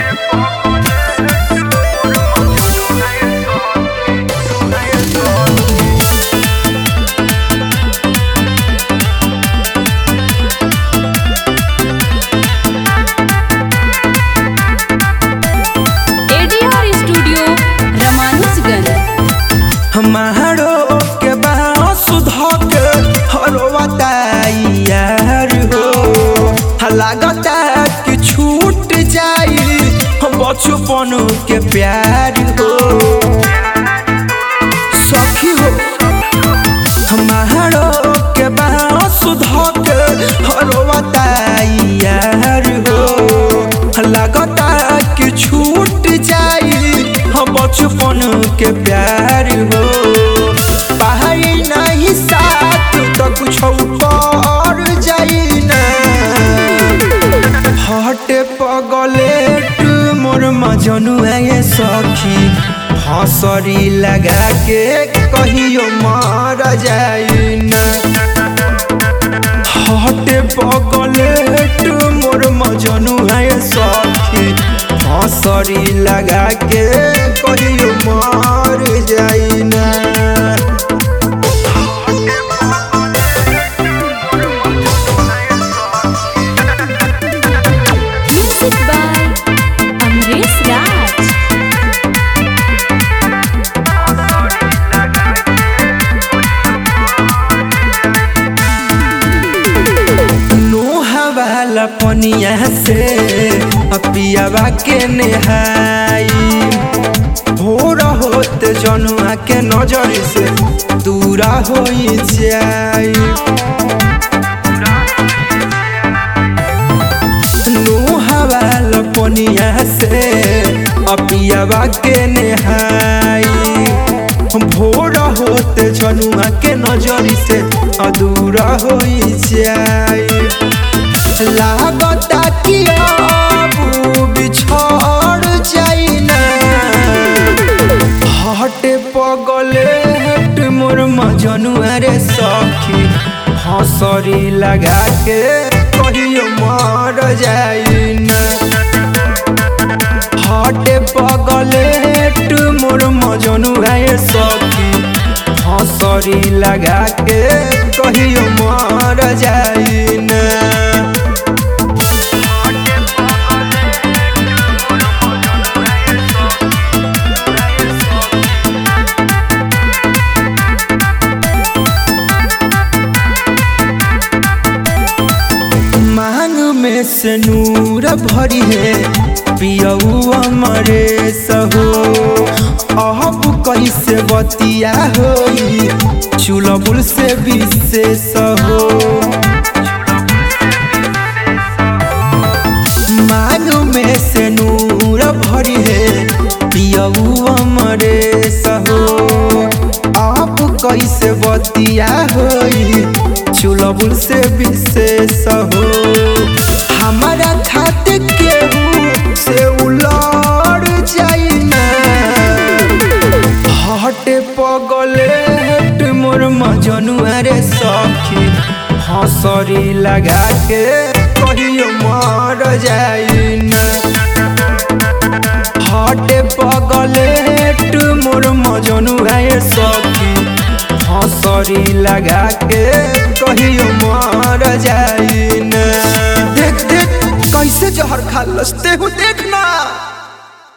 हमारो के बाँस धक हरवता यार हो, लागता कि छूट जाई बचपन के प्यार हो। सखी हो हमारो के बाँस धक हरवता यार हो, लागता कि छूट जाई बचपन के प्यार हो। पहाड़ी नहीं साथ तो कुछ कर जाई ना, हटे पगलेट मोर मजनुआ ये सखी, हंसरी लगा के कहियो मर जाई ना। हटे पगलेट मोर मजनुआ ये सखी, हंसरी लगा के कहियो मर जाई ना। Music by Amrish Raj. नोहा वाला पनिया से पियावा के नेहाई, हो रहोत जनुआ के नजर से दूरा हो जाई। नोहा वाला पनिया से पियावा के नेहाई, भोर होते जनुआ के नजर से अधूरा हो जाई। लागता कि अब बिछड़ जाई ना, हटे पगलेट मोर मजनुआ रे सखी, हंसरी लगा के कहियो मर जाई ना। हटे पगलेट मोर मजनुआ रे सखी, हंसरी लगा के कहियो मर जाई ना। मांग में से नूर भरी है पियऊ अमरे सहो, अब कैसे बतिया होई चुलबुल से विशेष हो। मांग में से नूर भरी है पियऊ अमरे सहो, अब कैसे बतिया होई चुलबुल से विशेष हो। हमारा खाते केहू से उलड़ जाई ना, हटे पगलेट मोर मजनुआ रे सखी, हंसरी लगा के कहियो मर जाई ना। हटे पगलेट मोर मजनुआ रे सखी, हंसरी लगा के कहियो मर जाई ना। देख देख कैसे जहर खा लसते हो देखना।